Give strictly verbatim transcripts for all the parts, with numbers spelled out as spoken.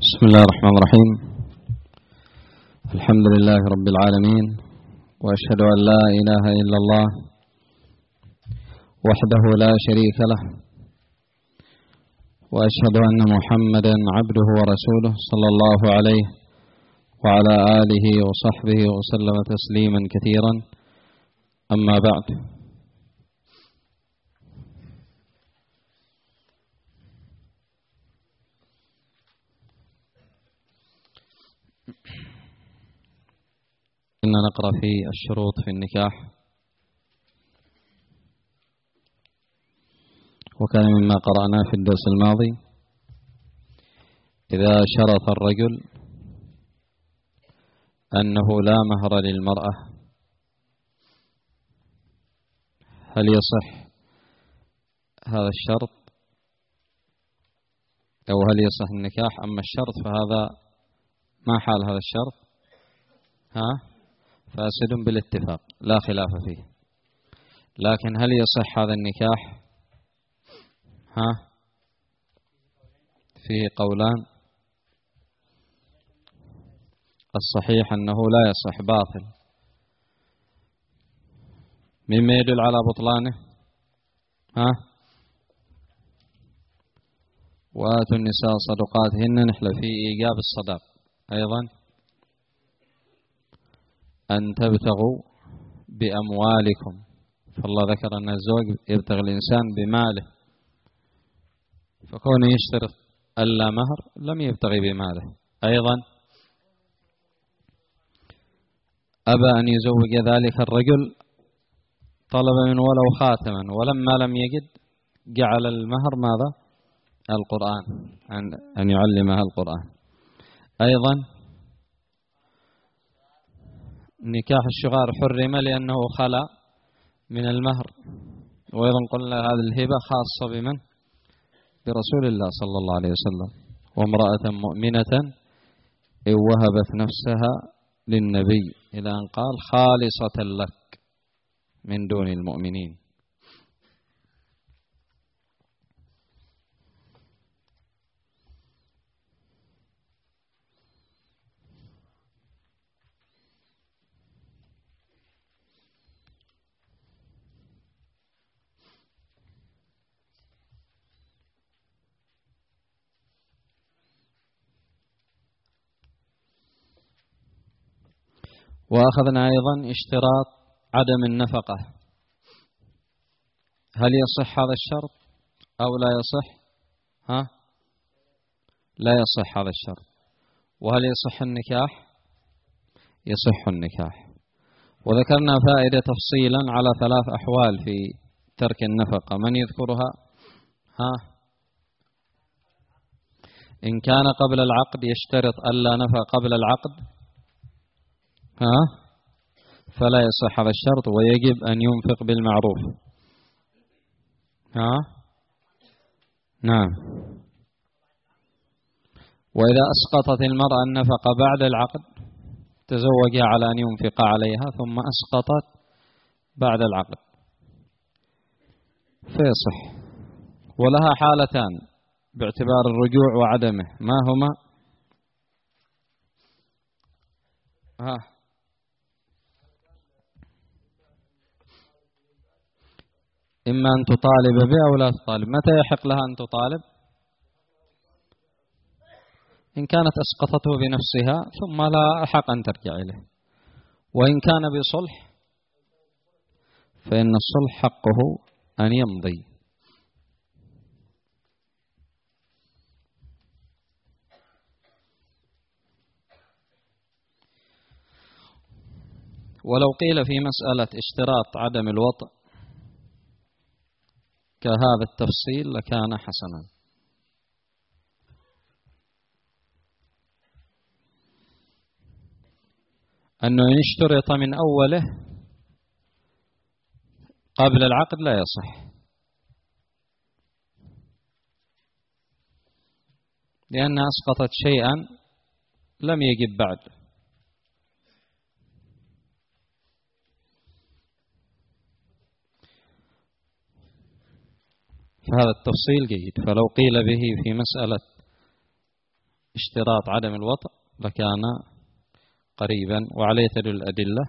بسم الله الرحمن الرحيم. الحمد لله رب العالمين، وأشهد أن لا إله إلا الله وحده لا شريك له، وأشهد أن محمدا عبده ورسوله صلى الله عليه وعلى آله وصحبه وسلم تسليما كثيرا. أما بعد، كنا نقرأ في الشروط في النكاح، وكان مما قرأناه في الدرس الماضي إذا شرط الرجل أنه لا مهر للمرأة، هل يصح هذا الشرط أو هل يصح النكاح؟ أما الشرط فهذا ما حال هذا الشرط؟ ها فاسد بالاتفاق لا خلاف فيه، لكن هل يصح هذا النكاح؟ ها فيه قولان. الصحيح أنه لا يصح، باطل. مما يدل على بطلانه؟ ها وآتوا النساء صدقاتهن نحلة في إيجاب الصداق. أيضا أن تبتغوا بأموالكم، فالله ذكر أن الزوج يبتغي الإنسان بماله، فكونه يشترط ألا مهر لم يبتغي بماله. أيضا أبى أن يزوج ذلك الرجل، طلب منه ولو خاتما، ولما لم يجد جعل المهر ماذا؟ القرآن، أن يعلمها القرآن. أيضا نكاح الشغار حرم لأنه خلا من المهر، وأيضا قلنا هذه الهبة خاصة بمن؟ برسول الله صلى الله عليه وسلم. وامرأة مؤمنة إن وهبت نفسها للنبي إلى أن قال خالصة لك من دون المؤمنين. وأخذنا أيضا اشتراط عدم النفقة، هل يصح هذا الشرط أو لا يصح؟ ها لا يصح هذا الشرط. وهل يصح النكاح؟ يصح النكاح. وذكرنا فائدة تفصيلا على ثلاث أحوال في ترك النفقة، من يذكرها؟ ها إن كان قبل العقد يشترط ألا نفقة قبل العقد ها فلا يصح هذا الشرط، ويجب أن ينفق بالمعروف. ها نعم. وإذا أسقطت المرأة النفقة بعد العقد تزوجها على أن ينفق عليها، ثم أسقطت بعد العقد فيصح. ولها حالتان باعتبار الرجوع وعدمه، ما هما؟ ها إما أن تطالب به أو لا تطالب. متى يحق لها أن تطالب؟ إن كانت أسقطته بنفسها ثم لا حق أن ترجع إليه. وإن كان بصلح فإن الصلح حقه أن يمضي. ولو قيل في مسألة اشتراط عدم الوطء كهذا التفصيل لكان حسنا. أنه إن اشترط من أوله قبل العقد لا يصح، لأنها أسقطت شيئا لم يجب بعد. فهذا التفصيل جيد. فلو قيل به في مسألة اشتراط عدم الوطء لكان قريبا، وعليه تدل الأدلة.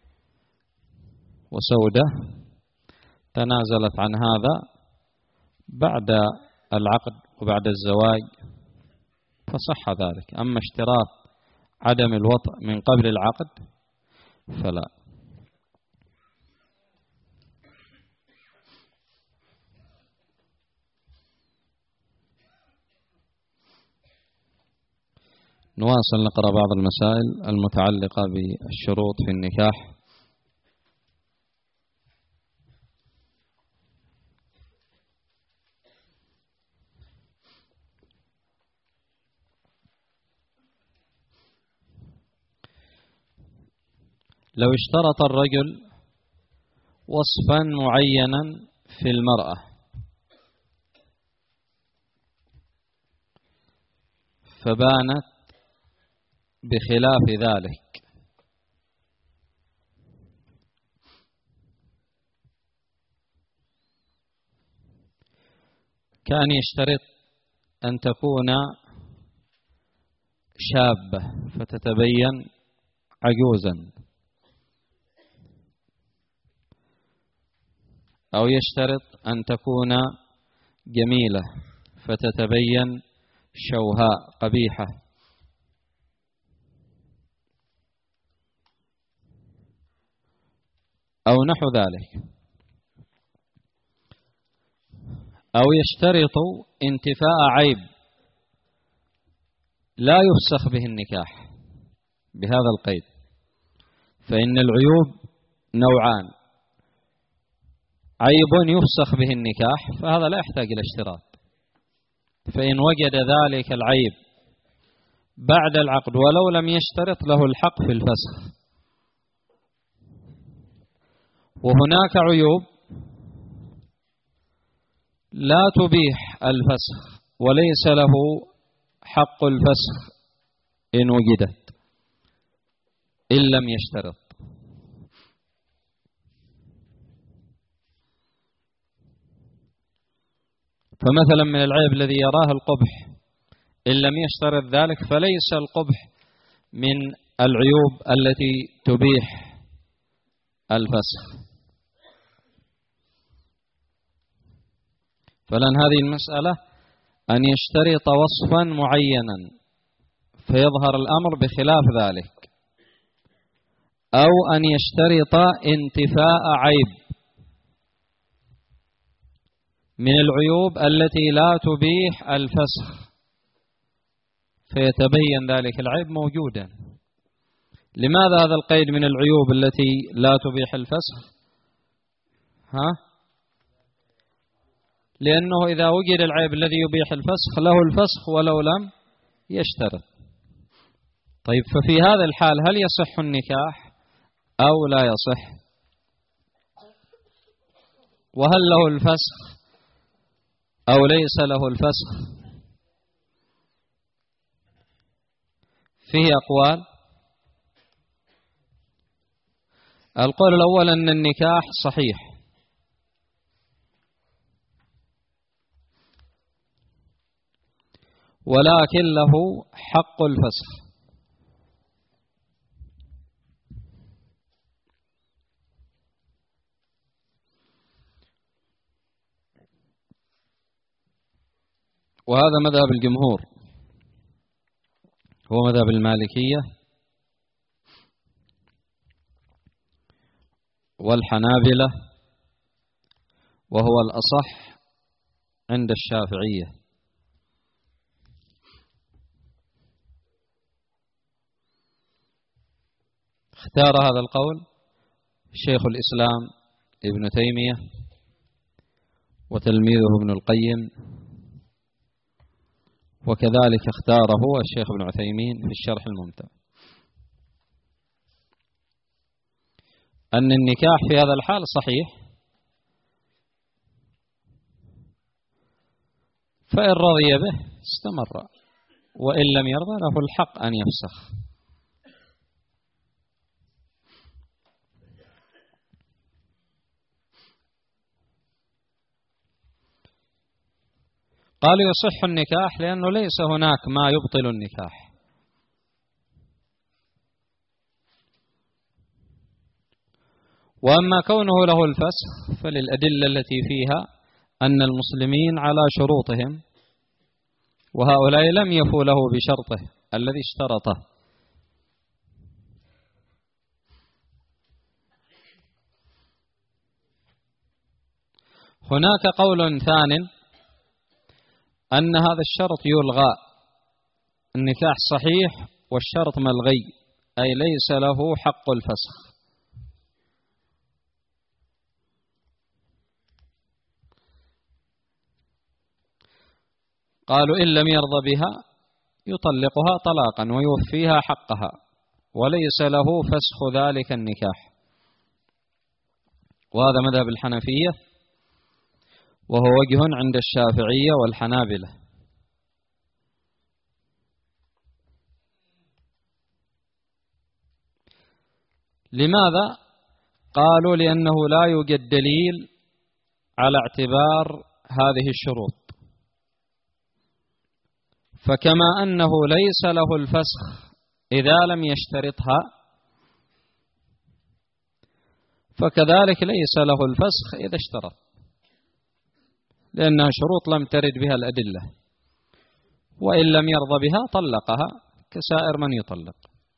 وسودة تنازلت عن هذا بعد العقد وبعد الزواج فصح ذلك، أما اشتراط عدم الوطء من قبل العقد فلا. نواصل نقرأ بعض المسائل المتعلقة بالشروط في النكاح. لو اشترط الرجل وصفا معينا في المرأة فبانت بخلاف ذلك، كان يشترط أن تكون شابة فتتبين عجوزا، أو يشترط أن تكون جميلة فتتبين شوهاء قبيحة، أو نحو ذلك، أو يشترط انتفاء عيب لا يفسخ به النكاح بهذا القيد. فإن العيوب نوعان: عيب يفسخ به النكاح فهذا لا يحتاج إلى اشتراط، فإن وجد ذلك العيب بعد العقد ولو لم يشترط له الحق في الفسخ. وهناك عيوب لا تبيح الفسخ وليس له حق الفسخ إن وجدت إن لم يشترط. فمثلا من العيب الذي يراه القبح إن لم يشترط ذلك فليس القبح من العيوب التي تبيح الفسخ. فلن هذه المسألة أن يشترط وصفا معينا فيظهر الأمر بخلاف ذلك، أو أن يشترط انتفاء عيب من العيوب التي لا تبيح الفسخ فيتبين ذلك العيب موجودا. لماذا هذا القيد من العيوب التي لا تبيح الفسخ؟ ها؟ لأنه إذا وجد العيب الذي يبيح الفسخ له الفسخ ولو لم يشترط. طيب، ففي هذا الحال هل يصح النكاح أو لا يصح؟ وهل له الفسخ أو ليس له الفسخ؟ فيه أقوال. القول الأول أن النكاح صحيح، ولكن له حق الفسخ. وهذا مذهب الجمهور، هو مذهب المالكية والحنابلة، وهو الأصح عند الشافعية. اختار هذا القول شيخ الإسلام ابن تيمية وتلميذه ابن القيم، وكذلك اختاره الشيخ ابن عثيمين في الشرح الممتع، أن النكاح في هذا الحال صحيح، فإن رضي به استمر، وإن لم يرضى له الحق أن يفسخ. قالوا يصح النكاح لأنه ليس هناك ما يبطل النكاح. وأما كونه له الفسخ فللأدلة التي فيها أن المسلمين على شروطهم، وهؤلاء لم يفوا له بشرطه الذي اشترطه. هناك قول ثان أن هذا الشرط يلغى، النكاح صحيح والشرط ملغي، أي ليس له حق الفسخ. قالوا إن لم يرضى بها يطلقها طلاقا ويوفيها حقها، وليس له فسخ ذلك النكاح. وهذا مذهب الحنفية، وهو وجه عند الشافعية والحنابلة. لماذا؟ قالوا لأنه لا يوجد دليل على اعتبار هذه الشروط، فكما أنه ليس له الفسخ إذا لم يشترطها، فكذلك ليس له الفسخ إذا اشترط، لأنها شروط لم ترد بها الأدلة، وإن لم يرضى بها طلقها كسائر من يطلق.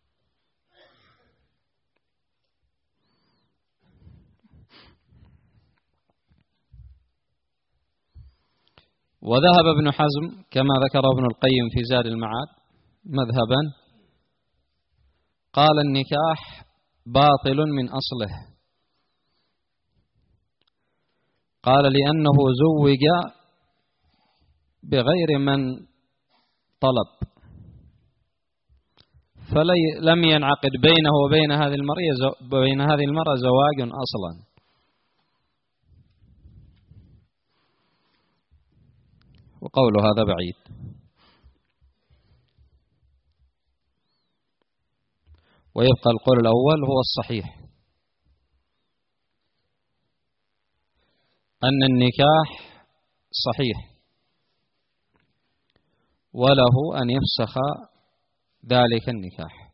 وذهب ابن حزم كما ذكر ابن القيم في زاد المعاد مذهبا، قال النكاح باطل من أصله، قال لأنه زوج بغير من طلب، فلم ينعقد بينه وبين هذه المرأة بين هذه المرأة زواج أصلا. وقول هذا بعيد. ويبقى القول الأول هو الصحيح، أن النكاح صحيح وله أن يفسخ ذلك النكاح.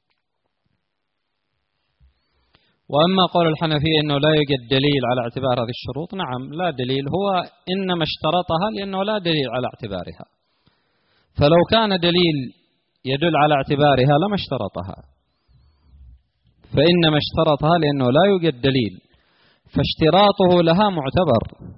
وأما قول الحنفية أنه لا يوجد دليل على اعتبار هذه الشروط، نعم لا دليل، هو إنما اشترطها لأنه لا دليل على اعتبارها، فلو كان دليل يدل على اعتبارها لما اشترطها، فإنما اشترطها لأنه لا يوجد دليل، فاشتراطه لها معتبر.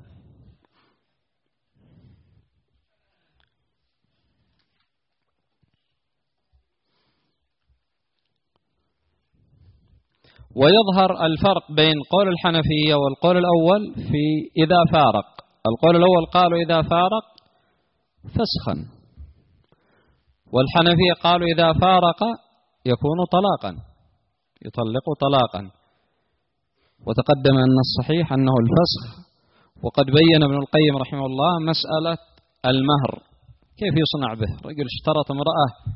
ويظهر الفرق بين قول الحنفية والقول الأول في إذا فارق. القول الأول قالوا إذا فارق فسخا، والحنفية قالوا إذا فارق يكون طلاقا، يطلق طلاقا. وتقدم أن الصحيح أنه الفسخ. وقد بين ابن القيم رحمه الله مسألة المهر كيف يصنع به. رجل اشترط امرأة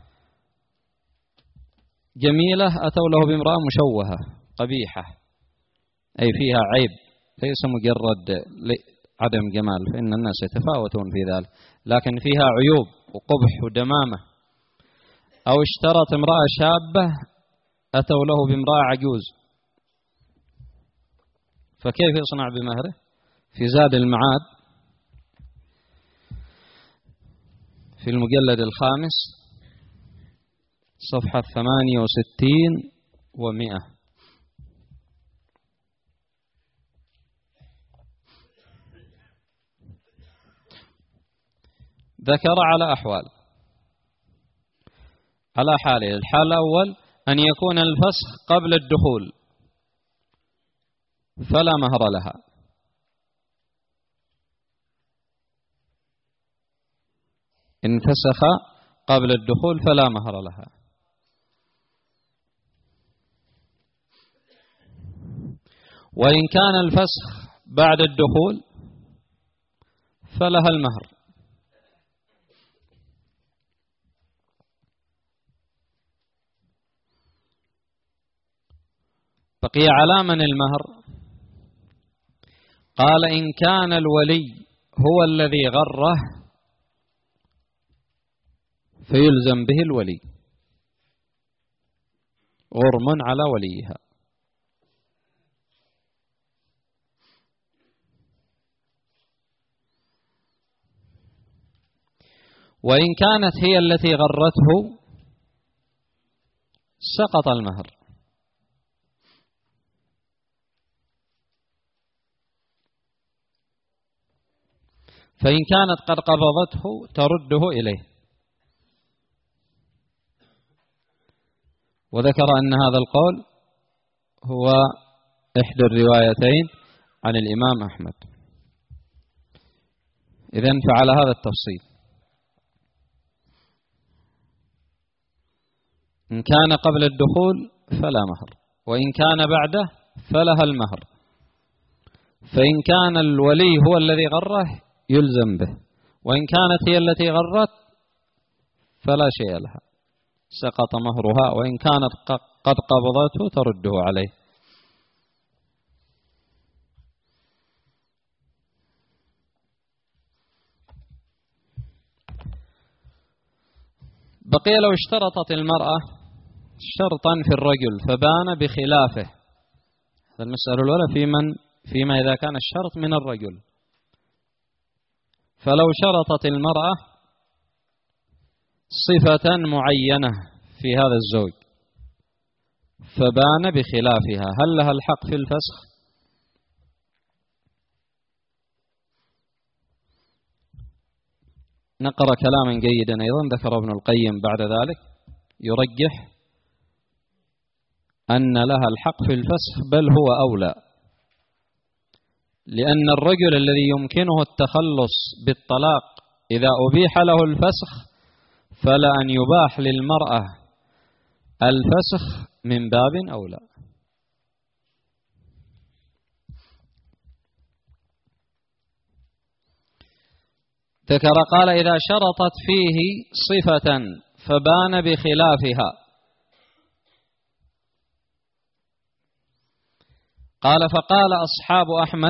جميلة، أتوا له بامرأة مشوهة قبيحة، أي فيها عيب، ليس مجرد عدم جمال، فإن الناس يتفاوتون في ذلك، لكن فيها عيوب وقبح ودمامة. أو اشترط امرأة شابة، أتوا له بامرأة عجوز، فكيف يصنع بمهره؟ في زاد المعاد في المجلد الخامس صفحة ثمانية وستين ومئة ذكر على أحوال. على حالين: الحال الأول أن يكون الفسخ قبل الدخول فلا مهر لها، إن فسخ قبل الدخول فلا مهر لها. وإن كان الفسخ بعد الدخول فلها المهر. بقي على من المهر؟ قال إن كان الولي هو الذي غره فيلزم به الولي، غرم على وليها. وإن كانت هي التي غرته سقط المهر. فإن كانت قد قبضته ترده إليه. وذكر أن هذا القول هو إحدى الروايتين عن الإمام أحمد. إذن فعل هذا التفصيل: إن كان قبل الدخول فلا مهر، وإن كان بعده فلها المهر. فإن كان الولي هو الذي غره يلزم به، وإن كانت هي التي غرت فلا شيء لها، سقط مهرها، وإن كانت قد قبضته ترده عليه. بقي لو اشترطت المرأة شرطا في الرجل فبان بخلافه. هذا المسألة الأولى في من فيما إذا كان الشرط من الرجل. فلو شرطت المرأة صفة معينة في هذا الزوج فبان بخلافها، هل لها الحق في الفسخ؟ نقرأ كلاما جيدا أيضا ذكر ابن القيم بعد ذلك يرجح أن لها الحق في الفسخ، بل هو أولى، لأن الرجل الذي يمكنه التخلص بالطلاق إذا أبيح له الفسخ فلا أن يباح للمرأة الفسخ من باب أولى. ذكر قال: إذا شرطت فيه صفة فبان بخلافها. قال: فقال أصحاب أحمد: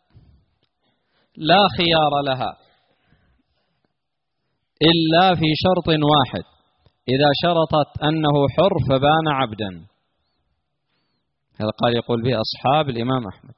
لا خيار لها إلا في شرط واحد، إذا شرطت أنه حر فبان عبدا. هذا قال يقول به أصحاب الإمام أحمد.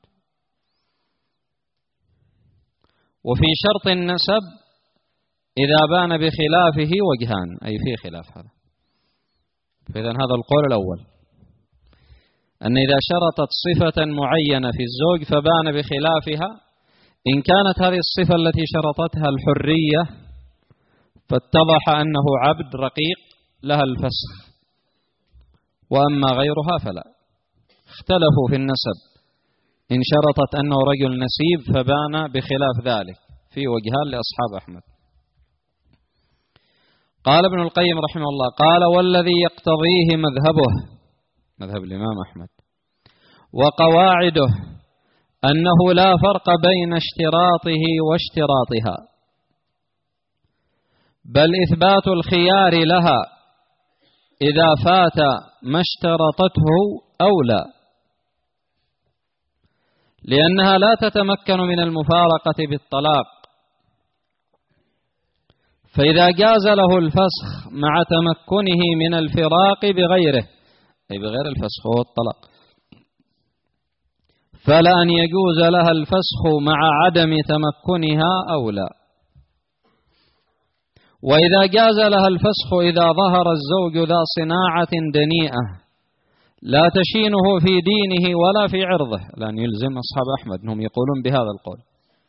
وفي شرط النسب إذا بان بخلافه وجهان، أي في خلاف هذا. فإذا هذا القول الأول، أن إذا شرطت صفة معينة في الزوج فبان بخلافها، إن كانت هذه الصفة التي شرطتها الحرية فاتضح أنه عبد رقيق لها الفسخ، وأما غيرها فلا. اختلفوا في النسب، إن شرطت أنه رجل نسيب فبان بخلاف ذلك، في وجهان لأصحاب أحمد. قال ابن القيم رحمه الله: قال: والذي يقتضيه مذهبه، مذهب الإمام أحمد، وقواعده، أنه لا فرق بين اشتراطه واشتراطها، بل إثبات الخيار لها إذا فات ما اشترطته أولى، لأنها لا تتمكن من المفارقة بالطلاق، فإذا جاز له الفسخ مع تمكنه من الفراق بغيره، أي بغير الفسخ هو الطلاق، فلا أن يجوز لها الفسخ مع عدم تمكنها أولى. وإذا جاز لها الفسخ إذا ظهر الزوج ذا صناعة دنيئة لا تشينه في دينه ولا في عرضه، لأن يلزم أصحاب أحمد أنهم يقولون بهذا القول،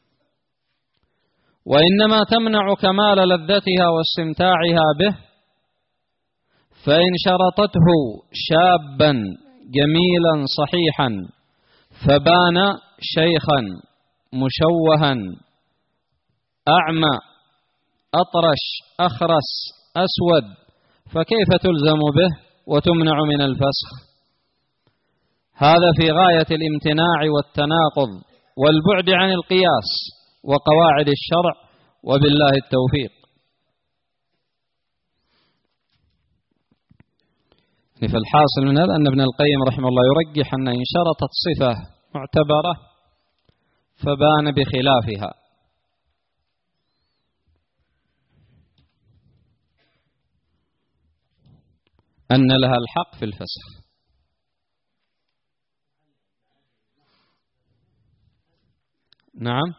وإنما تمنع كمال لذتها واستمتاعها به، فإن شرطته شابا جميلا صحيحا فبان شيخا مشوها أعمى أطرش أخرس أسود، فكيف تلزم به وتمنع من الفسخ؟ هذا في غاية الامتناع والتناقض والبعد عن القياس وقواعد الشرع، وبالله التوفيق. فالحاصل من هذا أن ابن القيم رحمه الله يرجح أن إن شرطت صفة معتبرة فبان بخلافها، أن لها الحق في الفسخ. نعم،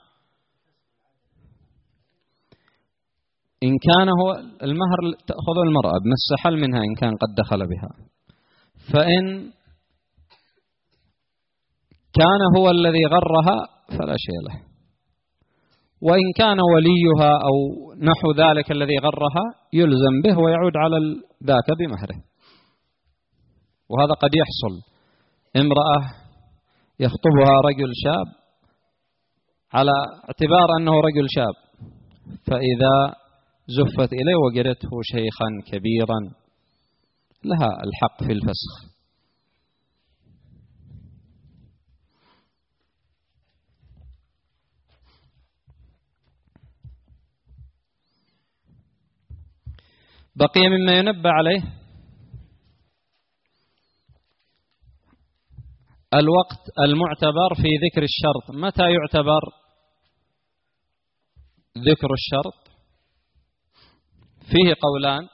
إن كان هو المهر تأخذ المرأة بمس حل منها إن كان قد دخل بها، فإن كان هو الذي غرها فلا شيء له، وإن كان وليها أو نحو ذلك الذي غرها يلزم به ويعود على ذاك بمهره. وهذا قد يحصل، امرأة يخطبها رجل شاب على اعتبار أنه رجل شاب، فإذا زفت إليه وجدته شيخا كبيرا لها الحق في الفسخ. بقي مما ينبه عليه الوقت المعتبر في ذكر الشرط. متى يعتبر ذكر الشرط؟ فيه قولان،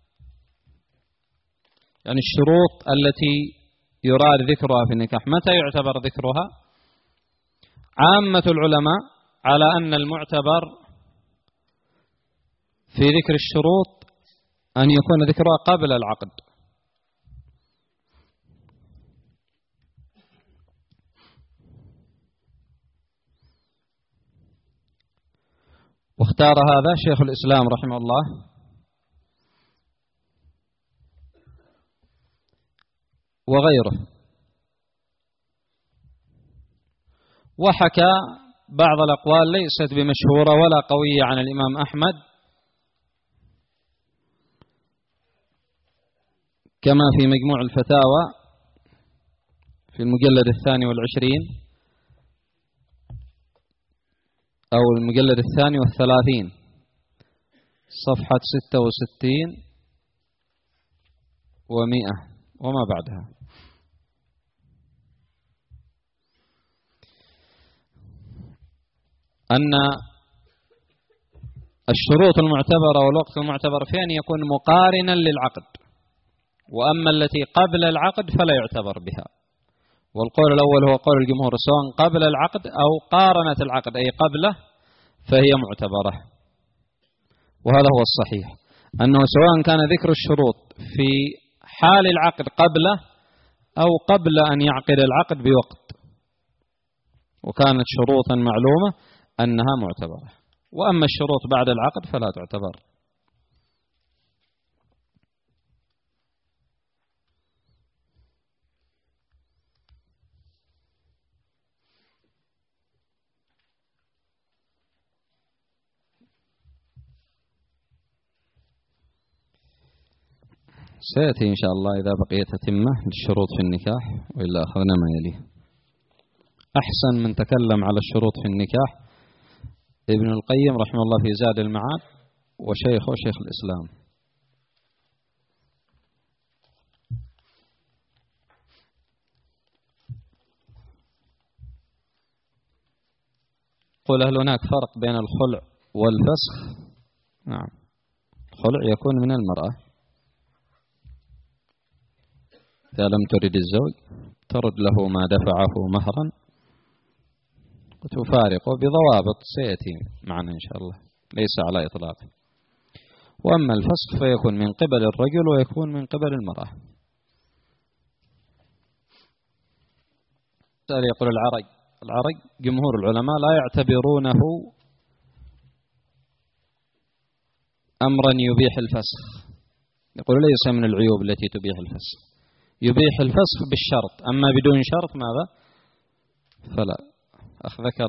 يعني الشروط التي يراد ذكرها في النكاح متى يعتبر ذكرها؟ عامة العلماء على أن المعتبر في ذكر الشروط أن يكون ذكرها قبل العقد، واختار هذا شيخ الإسلام رحمه الله وغيره. وحكى بعض الأقوال ليست بمشهورة ولا قوية عن الإمام أحمد، كما في مجموع الفتاوى في المجلد الثاني والعشرين أو المجلد الثاني والثلاثين صفحة ستة وستين ومئة وما بعدها. أن الشروط المعتبرة والوقت المعتبر فيه أن يكون مقارنا للعقد، وأما التي قبل العقد فلا يعتبر بها. والقول الأول هو قول الجمهور، سواء قبل العقد أو قارنت العقد أي قبله فهي معتبرة. وهذا هو الصحيح، أنه سواء كان ذكر الشروط في حال العقد قبله أو قبل أن يعقد العقد بوقت وكانت شروطا معلومة أنها معتبرة. وأما الشروط بعد العقد فلا تعتبر. سيأتي إن شاء الله إذا بقيت تتمة للشروط في النكاح، وإلا أخذنا ما يليه. أحسن من تكلم على الشروط في النكاح ابن القيم رحمه الله في زاد المعاد، وشيخه شيخ الإسلام. قل هل هناك فرق بين الخلع والفسخ؟ نعم، الخلع يكون من المرأة إذا لم ترد الزوج ترد له ما دفعه مهرا وتفارقه بضوابط سيأتي معنا إن شاء الله، ليس على إطلاقه. وأما الفسخ فيكون من قبل الرجل ويكون من قبل المرأة. يقول العرج العرج جمهور العلماء لا يعتبرونه أمرا يبيح الفسخ، يقول ليس من العيوب التي تبيح الفسخ، يبيح الفسخ بالشرط، أما بدون شرط ماذا فلا. أخ ذكر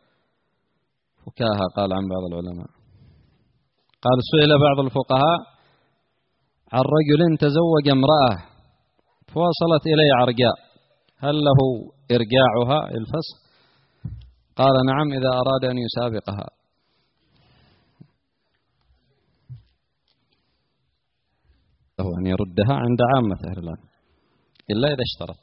فكاهة قال عن بعض العلماء، قال سئل بعض الفقهاء عن رجل تزوج امرأة فوصلت إليه عرجاء، هل له إرجاعها الفسخ؟ قال نعم إذا أراد أن يسابقها. له أن يردها عند عامة أهل العلم إلا إذا اشترط.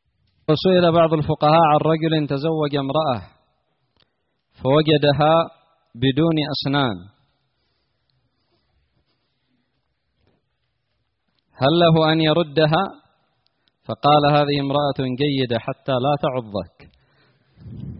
وسئل بعض الفقهاء عن رجل تزوج امرأة فوجدها بدون أسنان هل له أن يردها؟ فقال: هذه امرأة جيدة حتى لا تعضك.